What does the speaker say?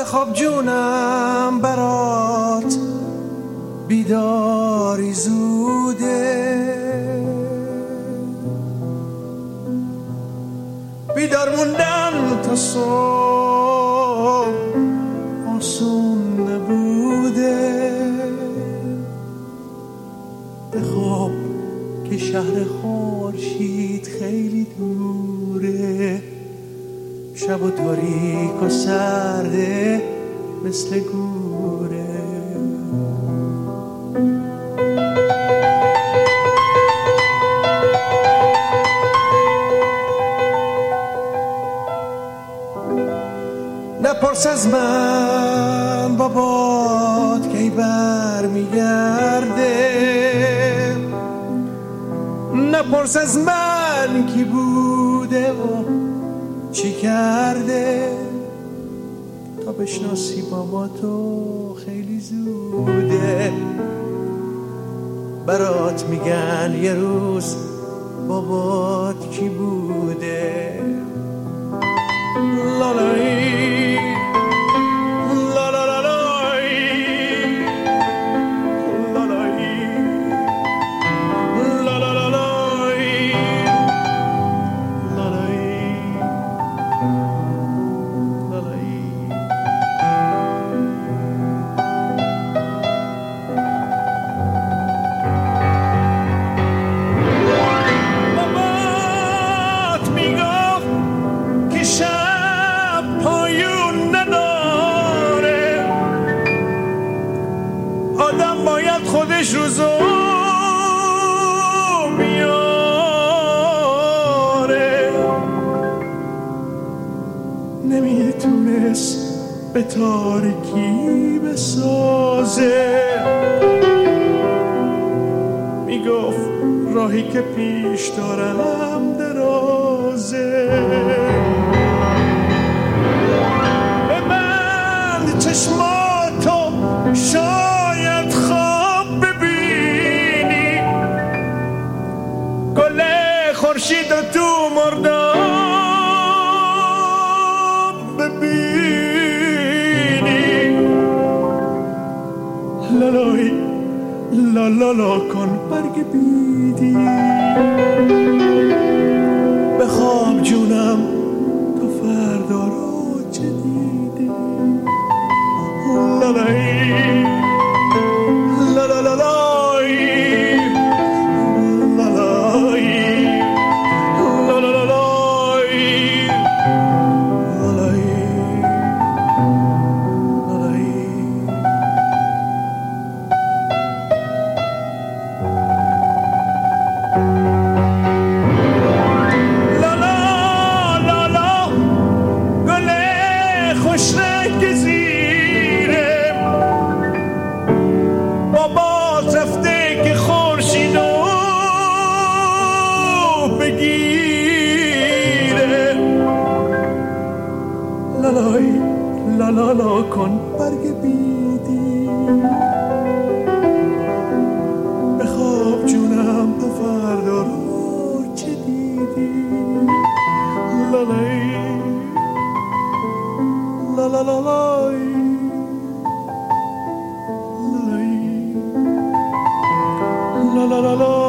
بخواب جونم برات بیداری زوده، بیدار موندن تا صبح آسون نبوده. بخواب که شهر خورشید خیلی دوره، شب و تاریک و سرده مثل گوره. نپرس از من بابات کی بر میگرده، نپرس از من کی بوده و چی کرده. تا بشناسی باباتو خیلی زوده، برات میگن یه روز بابات کی بوده. لالایی لالالالایی لالایی لالالالایی لالایی بابات میگفت که شب پایون نداره، آدم باید خودش روزو بیاره. نمیتونست به تاریکی بسازه، میگفت راهی که پیش دارم درازه. ببند چشماتو شاید خواب ببینی، گل خورشید و تو مرداب ببینی. لالایی لالالا کن برگ بیدی، بخواب جونم تا فردا رو چه دیدی. لالایی لالالالایی لالایی لالالالایی خوشرنگ زیره، بابات رفته که خورشیدو بگیره. لالای لالالا کن برگ بیدی، بخواب جونم تا فردا رو چه دیدی. لالای la la la la la la la la